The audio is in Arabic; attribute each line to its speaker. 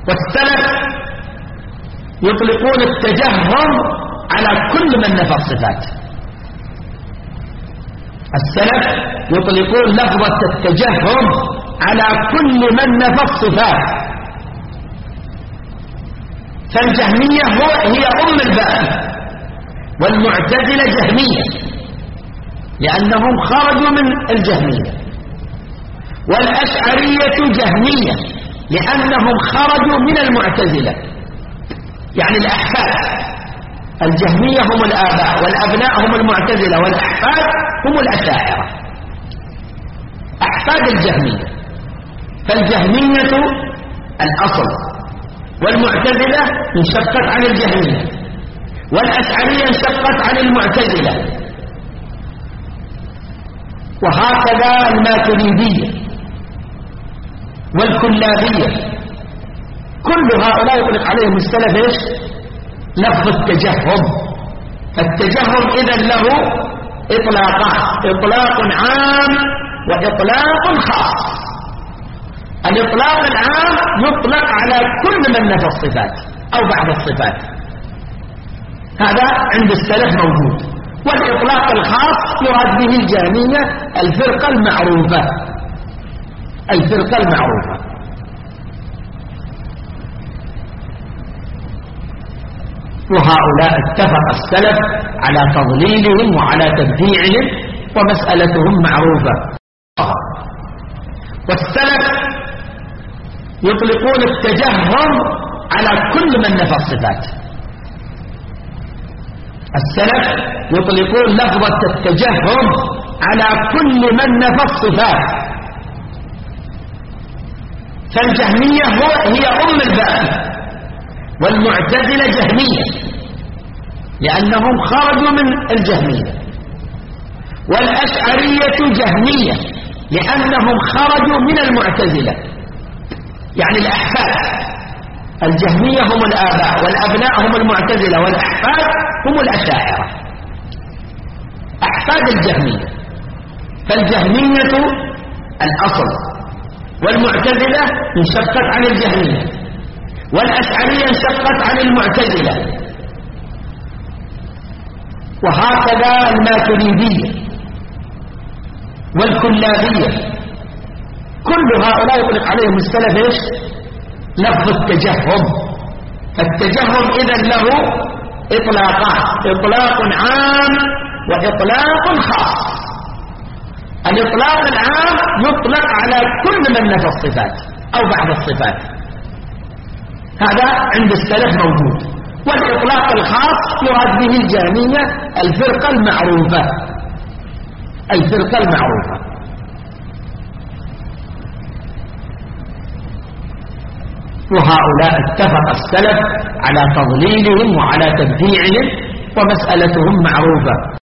Speaker 1: والسلف يطلقون التجهم على كل من نفى الصفات. السلف يطلقون لفظة التجهم على كل من نفى الصفات. فالجهمية هي أم الباطل، والمعتزلة جهمية لأنهم خرجوا من الجهمية، والأشعرية جهمية لأنهم خرجوا من المعتزلة، يعني الأحفاد. الجهمية هم الآباء، والأبناء هم المعتزلة، والأحفاد هم الأشاعرة، أحفاد الجهمية. فالجهمية الأصل، والمعتزلة انشقت عن الجهمية، والأشعرية انشقت عن المعتزلة، وهكذا الماتريدية والكلابية. كل هؤلاء يطلق عليهم السلف ايش؟ لفظ التجهم. التجهم إذن له إطلاقات: إطلاق عام وإطلاق خاص. الإطلاق العام يطلق على كل من نفى الصفات أو بعض الصفات، هذا عند السلف موجود. والإطلاق الخاص يراد به الجهمية، الفرقة المعروفة، الفرقة المعروفة. وهؤلاء اتفق السلف على تضليلهم وعلى تبديعهم، ومسألتهم معروفة. والسلف يطلقون التجهم على كل من نفى الصفات. السلف يطلقون لفظة التجهم على كل من نفى الصفات. فالجهمية هي أم الباطل، والمعتزلة جهمية لأنهم خرجوا من الجهمية، والأشعرية جهمية لأنهم خرجوا من المعتزلة، يعني الأحفاد. الجهمية هم الآباء، والأبناء هم المعتزلة، والأحفاد هم الأشاعرة، أحفاد الجهمية. فالجهمية الأصل، والمعتزلة انشقت عن الجهمية، والأشعرية انشقت عن المعتزلة، وهكذا الماتريدية والكلابية. كل هؤلاء يطلق عليهم السلف ايش؟ لفظ التجهم. التجهم إذن له إطلاقات: إطلاق عام وإطلاق خاص. الإطلاق العام يطلق على كل من نفى الصفات أو بعض الصفات، هذا عند السلف موجود. والإطلاق الخاص يراد به الجهمية، الفرقة المعروفة، الفرقة المعروفة. وهؤلاء اتفق السلف على تضليلهم وعلى تبديعهم، ومسألتهم معروفة.